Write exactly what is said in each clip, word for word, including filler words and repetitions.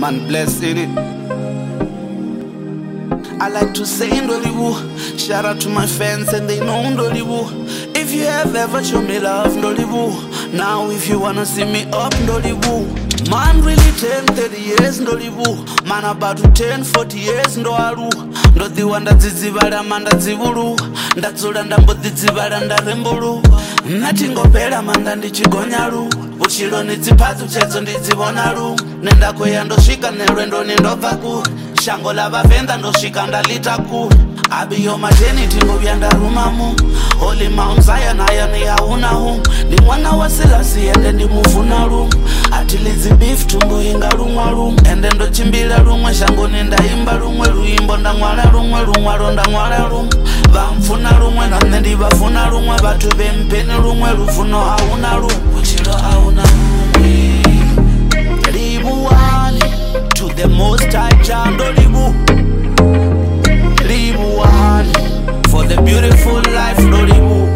man blessing it. I like to say Ndolibu. Shout out to my fans and they know Ndolibu. If you have ever shown me love, Ndolibu. Now if you wanna see me up, Ndolibu. Man really ten, thirty years, Ndolibu. Man about to ten, forty years, Ndoaru. Ndodiwa ndadzizibala mandadzivulu. Ndadzula ndambodzidzibala ndarembulu. Natingopera manda ndichigonyalu. Uchilo nitsipatsu chedzo ndidzibonalu. Nendakweya ndosvika nerwendo nendobvaku. Shango lavavenda ndosvika ndalitaku. Abiyo maternity ngobya ndarumamu. Holy Mount Zion ayani yaunahu. Ndi mwana wa Selassie ende ndimufunalu. Atilidzi beef tumbu inga rumwa rum. Ende ndochimbila rumwe shango nendaimba rumwe. Ruimbo ndamwala rumwe rumwaro ndamwala rum. Vamfuna rumwe nane ndivafuna rumwe. Vatu vempeni rumwe rufuno hauna rum. Uchilo hauna rumwe. Libuwani to the most high Jah Ndolibu. Libuwani for the beautiful life Ndolibu.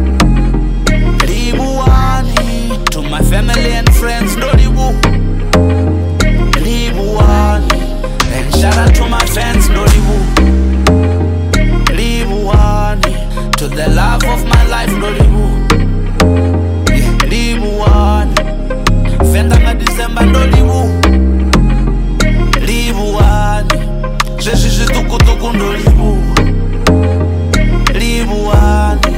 Libuwani to my family and friends Ndolibu. Libuwani and shout out to my fans Ndolibu. Libuwani to the love of my life Ndolibu. Yeah. Libuwani fenda nga December Ndolibu. Libuwani zvesvi zvitukutuku Ndolibu. Libuwani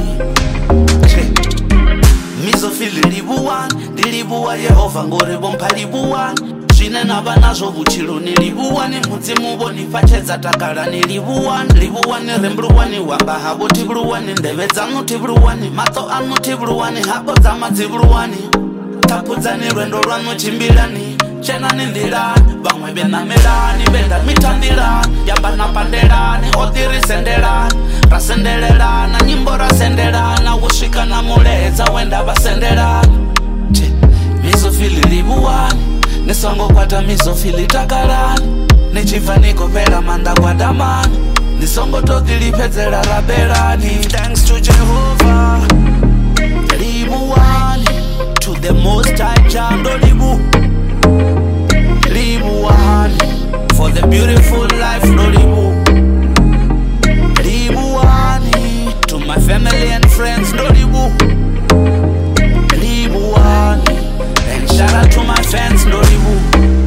mizofili libuwani ndilibuwa Yehova ngoribompa libuwani zvine nava nazvo vuchilo ni libuwani mudzimu bonifachedza takala ni libuwani libuwani rembruwani wamba havo tivuluwani ndeve dzanu tivuluwani mato anu tivuluwani hako dzama dzivuluwani takudzani rwendo rwanu chimbilani chenani ndilani vamwe benamelani venda mitandilani yamba napandelani otirisendelani rasendelelana nyimbo rasendelana kusvika namuledza wenda vasendelana mizofili libuwani nisongokwata mizofili takalani nichifaniko pera manda kwadamani nisongotokilipedzera rabelani. Thanks to Jehovah. Libuwani to the most high Jah Ndolibu. Libuwani for the beautiful life Ndolibu. Libuwani to my family and friends Ndolibu. Libuwani and shout out to my fans Ndolibu.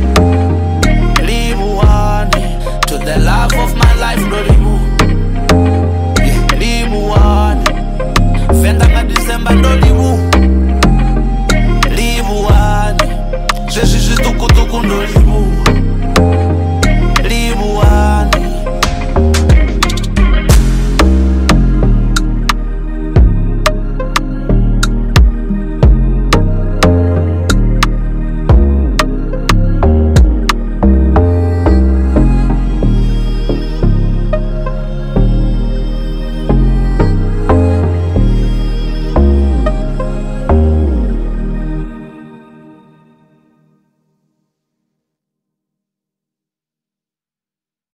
Libuwani to the love of my life Ndolibu. Yeah. Libuwani fenda nga December Ndolibu.